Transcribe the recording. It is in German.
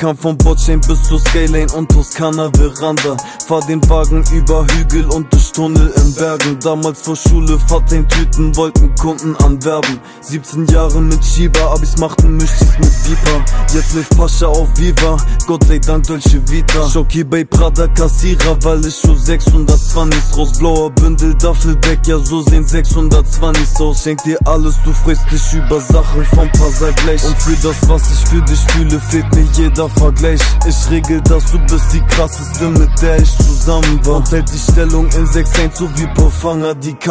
kam von Botchain bis zur Skylane und Toskana Veranda. Fahr den Wagen über Hügel und durch Tunnel in Bergen. Damals vor Schule, Vater in Tüten, wollten Kunden anwerben. 17 Jahre mit Schieber, Abis machten Mischtis mit Beeper. Jetzt lebt Pascha auf Viva, Gott sei Dank Dolce Vita. Schocki bei Prada Kassierer, weil ich schon 620 raus. Blauer Bündel, Duffelback, ja so sehen 620 aus. Schenk dir alles, du freust dich über Sachen vom Passerblech. Und für das, was ich für dich fühle, fehlt mir jeder Vergleich. Ich regel das, du bist die krasseste, mit der ich zusammen war. Und hält die Stellung in 6-1, so wie Pofanga, die